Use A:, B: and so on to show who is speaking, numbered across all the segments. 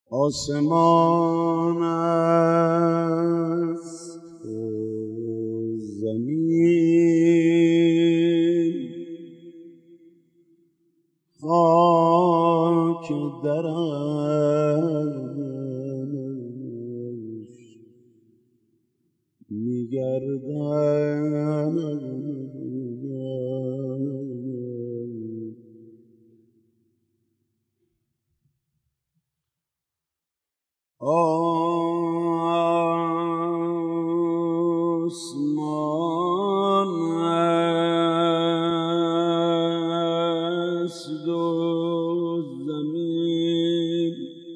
A: آسمان است و زمین، خاک درش می‌گردد. آسمان است و زمین،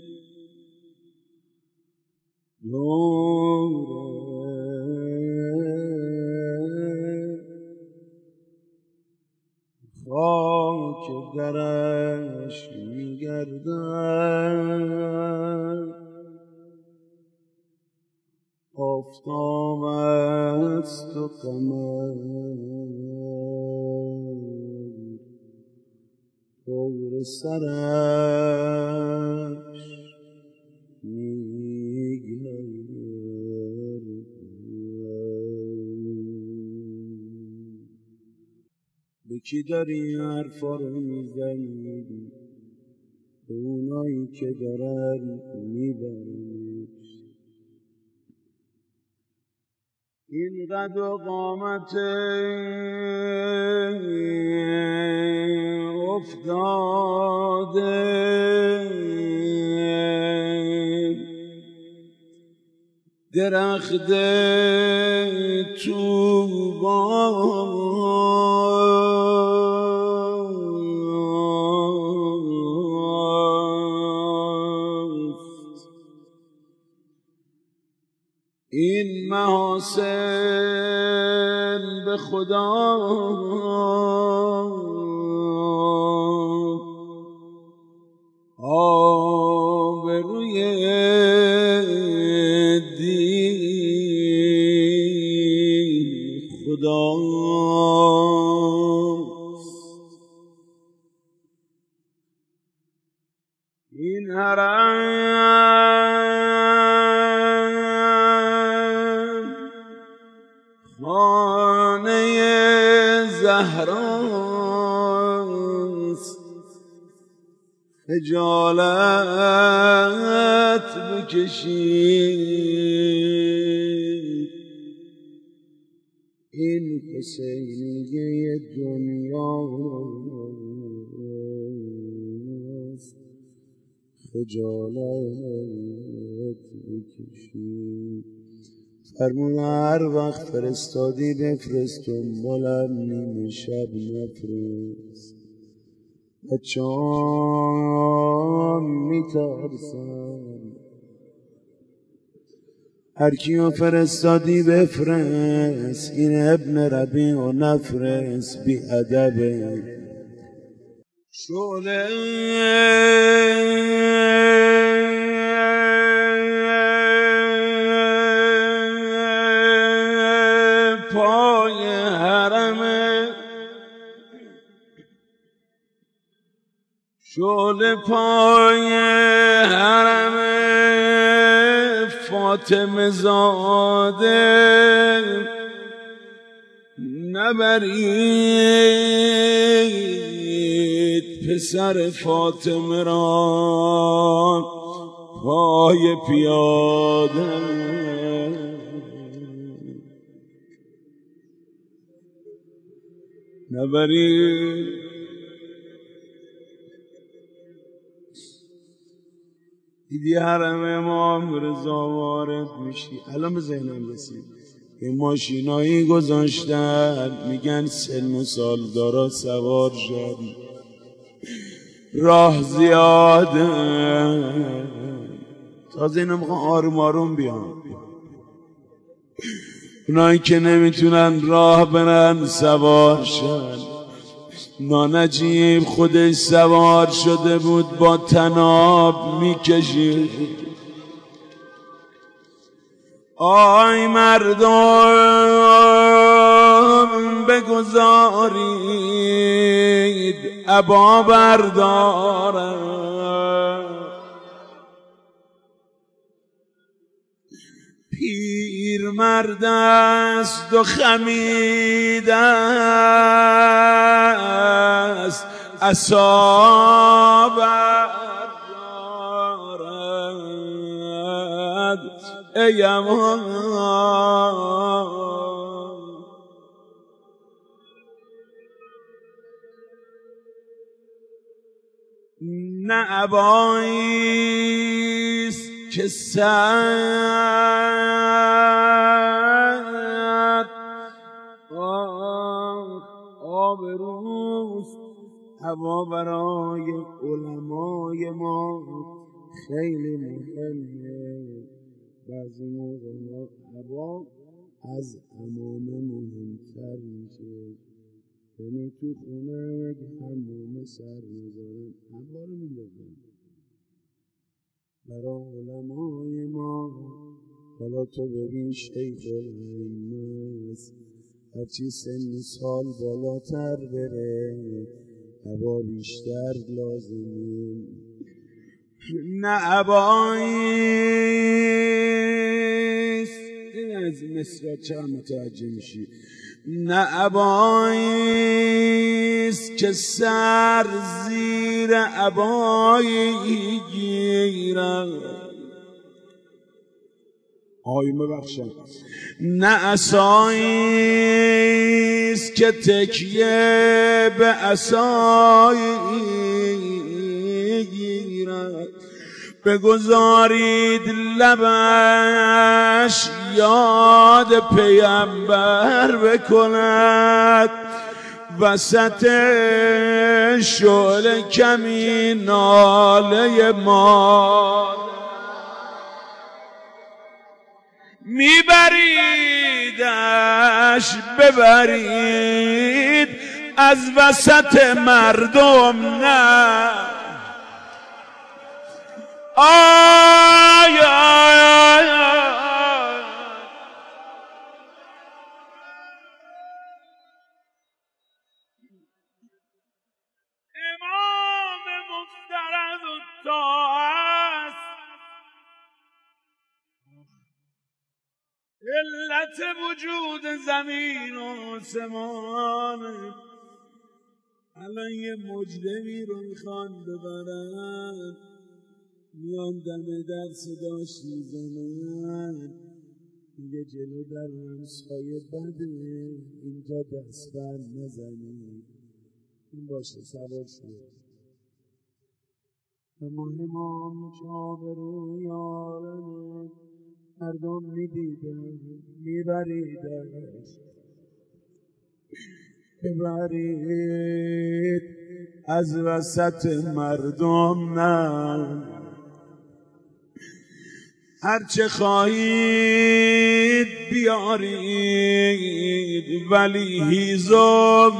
A: خاک درش می‌گردد. آفتاب است و قمر دور سرش می‌گردد. به کی داری حرفا رو میزنی؟ به اونایی که دارن میبرنش. این قد و قامت افتاده درخت طوباست. این محاسن به خدا آبروی دین خداست. این حرم خانه زهراست. خجالت بکشید، این حسینیه دنیاست. خجالت بکشید. فرمون هر وقت فرستادی بفرست، دنبالم نیمه شب نفرست. بچه‌ام میترسن، هر کیو فرستادی بفرست. این ابن ربیع و نفرست، بی ادبه. شعله پای حرمه، شعله پای حرمه فاطمه زاده. نبرید پسر فاطمه را پای پیاده. نبرید. دیدی حرم امام رضا وارد میشی، الان به ذهنم رسید یه ماشینایی گذاشتن میگن سن و سالدارا سوار شد، راه زیاده. تازه اینا میخوان آروم آروم بیان. اونایی که نمیتونن راه برن سوار شد. نانجیب خودش سوار شده بود، با طناب میکشید. آی مردم بگذارید، ابا بردارم. پیر مرد است و خمیده است عصا بردارد ای امان نه اباییست که سر آبروست هوا برای علمای ما خیلی مهمه بعضی موقع هوا از عمامه مهمتر میشه یعنی تو خونه اگه حمام سر نذارن هوا رو میندازن برای علمای ما حالا تو ببین شیخ الائمه است هرچی سن سال بالاتر بره هوا بیشتر لازمه نه اباییست این از مصرع چرا متوجه میشی نه اباییست که سر زیر ابایی گیرد آیمه بخشم نه عصاییست که تکیه به عصایی گیرد بگذارید لبش یاد پیامبر بکند وسط شعله کمی ناله ما میبریدش ببرید از وسط مردم نه آی آی آی امام مفترض الطاعه علت وجود زمین و آسمان الان یه مجرمی رو میخوان ببرن میان دم در صداش میزنن میگه جلو در همسایه بده اینجا دست بر نزنی این باشه سوار شد اما امام چابرو یارمه مردم میدیدن میبریدش ببرید از وسط مردم نه هرچه خواهید بیارید ولی هیزم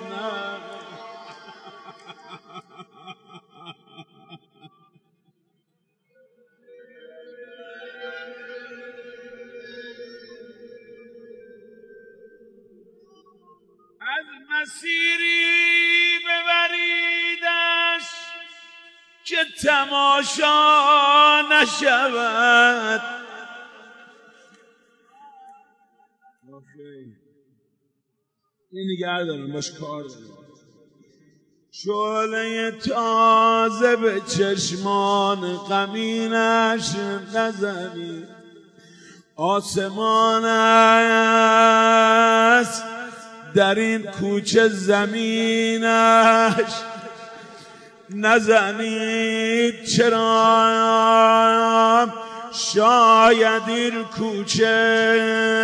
A: از مسیری ببریدش که تماشا نشود این نگه دارم باش کار دارم شعله تازه به چشمان غمینش نزنی آسمان است در این کوچه زمینش نزنید چرا شاید این کوچه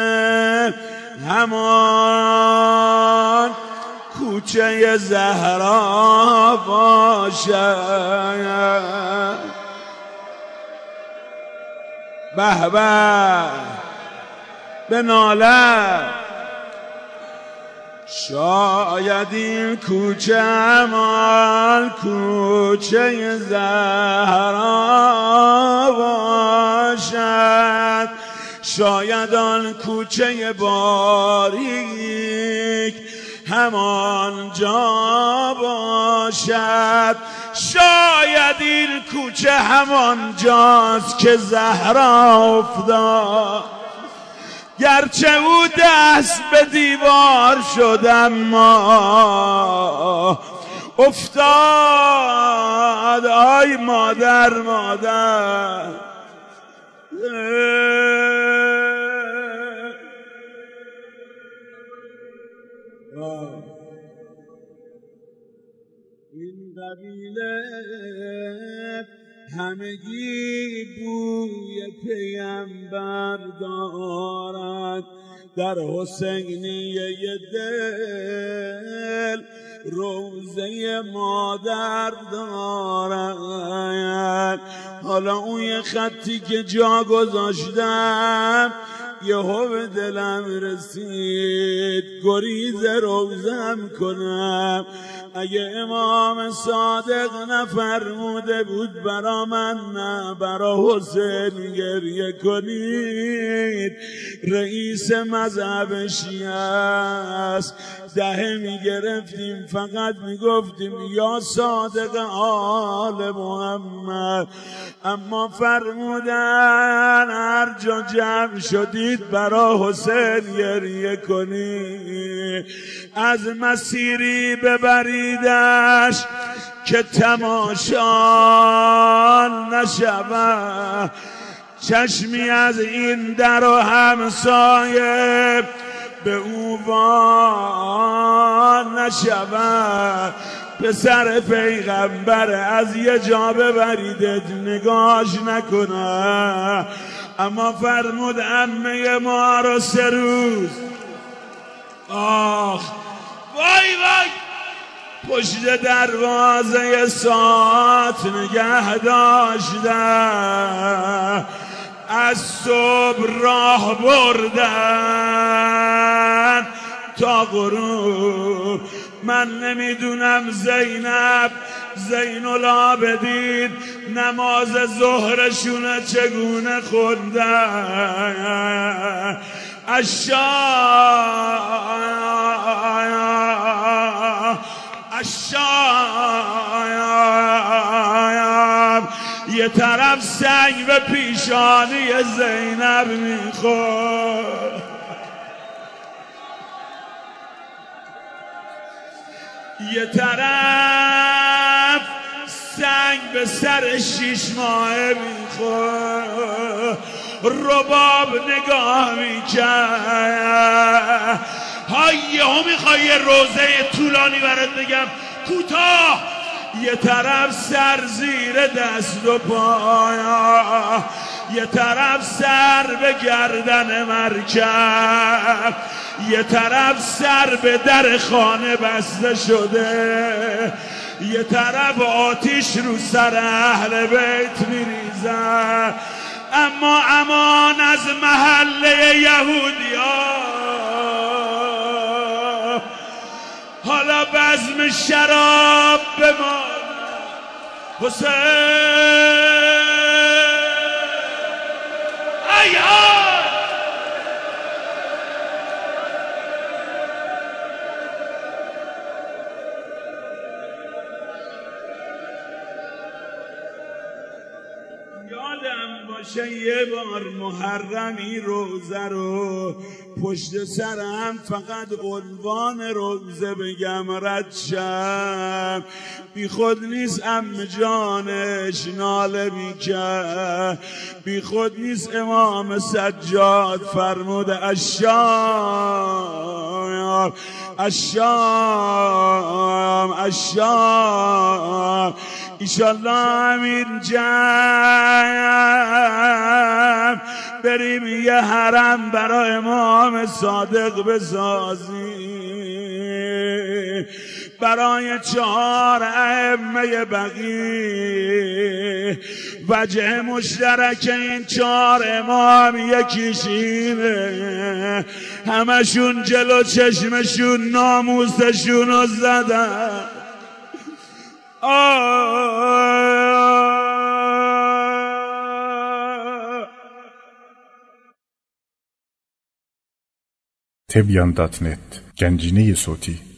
A: همان کوچه زهرا باشد به به به ناله شاید این کوچه همان کوچه زهرا باشد شاید آن کوچه باریک همان جا باشد شاید این کوچه همان جاست که زهرا افتاد گرچه او دست به دیوار شد اما افتاد. آی مادر مادر این قبیله همگی بوی پیغمبر دارد، در حسینیه دل روزه مادر دارد. حالا اون یه خطی که جا گذاشتم یهو به دلم رسید گریز روزم کنم. اگه امام صادق نفرموده بود برا من نه برا حسین گریه کنید، رئیس مذهب شیعه است، دهه میگرفتیم فقط میگفتیم یا صادق آل محمد. اما فرمودن هر جا جمع شدید برا حسین گریه کنید. از مسیری ببریدش که تماشا نشود، چشمی از این در و همسایه به او وان نشود. پسر پیغمبر از یه جا ببریدت نگاش نکنه. اما فرمود عمه ما رو 3 روز آخ وای وای پشت دروازه ساعت نگه داشتن، از صبح راه بردن تا غروب. من نمیدونم زینب زین العابدین نماز ظهرشون چگونه خوندن. الشام یه طرف سنگ به پیشانی زینب میخورد، یه طرف سنگ به سر 6 ماهه میخورد. رباب نگاه میکرد. یهو میخوای یه روزه طولانی برات بگم کوتاه. یه طرف سر زیر دست و پایا، یه طرف سر به گردن مرکب، یه طرف سر به در خانه بسته شده، یه طرف آتیش رو سر اهل بیت میریزن. اما امان از محله یهودیا، حالا بزم شراب بمان حسین. یادم باشه یه بار محرمی روزه رو پشت سرم فقط عنوان روزه بگم رد شم. بی خود نیست عمه جانش ناله میکرد، بی خود نیست امام سجاد فرمود الشام الشام الشام. ایشالله همین جمع بریم یه حرم برای امام صادق بسازیم، برای 4 ائمه بقیه. وجه مشترک این 4 امام یکیش اینه، همشون جلو چشمشون ناموسشون رو زدن.
B: تبیان.net گنجینه صوتی